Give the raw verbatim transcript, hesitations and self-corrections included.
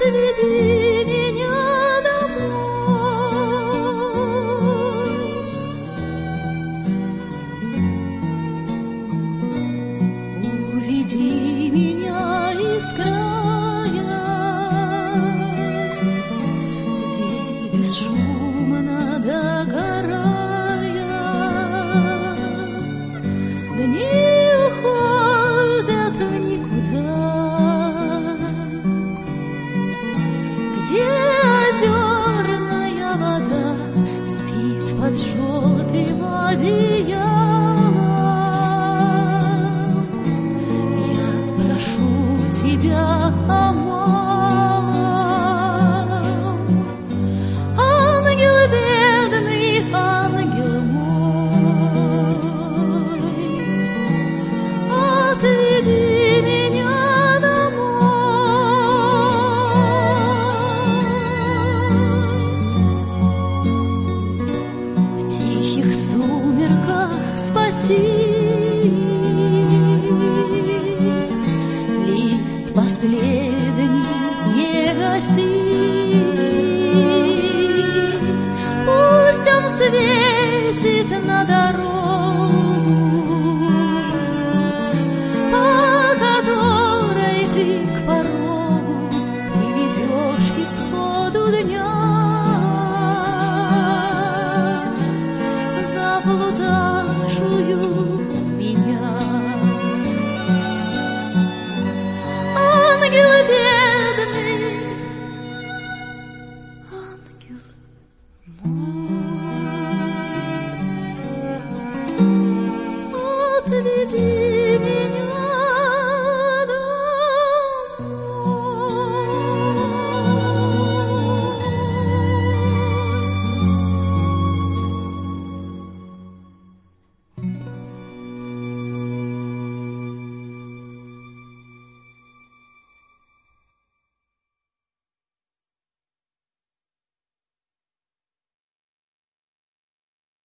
отведи меня домой. Уведи меня из края, где бесшумно догорая дни уходят в никуда, где озерная вода спит под желтым одеялом. Я прошу тебя о малом, ангел бедный, ангел мой, отведи меня домой. В тихих сумерках спаси, лист последний не гаси, пусть он светит на дорогу, по которой ты к порогу приведешь к исходу дня заблудавшую меня. Ангел бедный, ангел мой, отведи меня